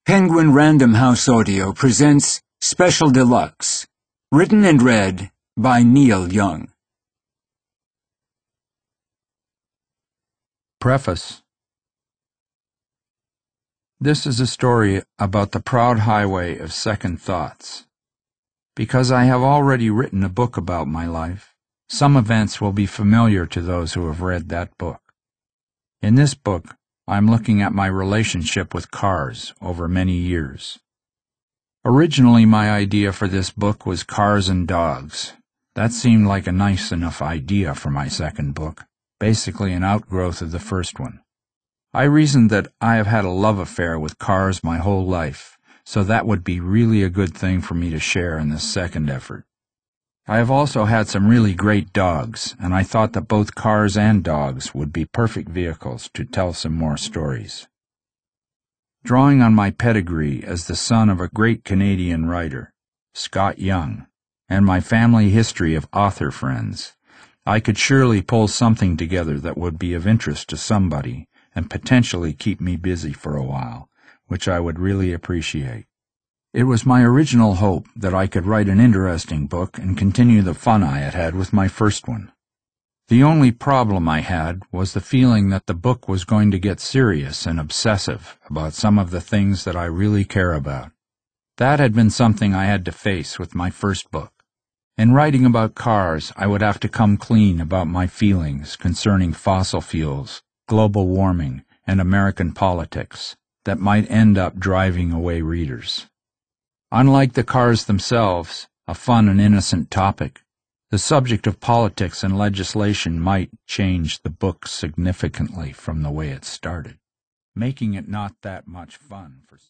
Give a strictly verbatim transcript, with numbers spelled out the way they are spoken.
Penguin Random House Audio presents Special Deluxe, written and read by Neil Young. Preface. This is a story about the proud highway of second thoughts. Because I have already written a book about my life, some events will be familiar to those who have read that book. In this book, I'm looking at my relationship with cars over many years. Originally, my idea for this book was cars and dogs. That seemed like a nice enough idea for my second book, basically an outgrowth of the first one. I reasoned that I have had a love affair with cars my whole life, so that would be really a good thing for me to share in this second effort. I have also had some really great dogs, and I thought that both cars and dogs would be perfect vehicles to tell some more stories. Drawing on my pedigree as the son of a great Canadian writer, Scott Young, and my family history of author friends, I could surely pull something together that would be of interest to somebody and potentially keep me busy for a while, which I would really appreciate. It was my original hope that I could write an interesting book and continue the fun I had had with my first one. The only problem I had was the feeling that the book was going to get serious and obsessive about some of the things that I really care about. That had been something I had to face with my first book. In writing about cars, I would have to come clean about my feelings concerning fossil fuels, global warming, and American politics that might end up driving away readers. Unlike the cars themselves, a fun and innocent topic, the subject of politics and legislation might change the book significantly from the way it started, making it not that much fun for some.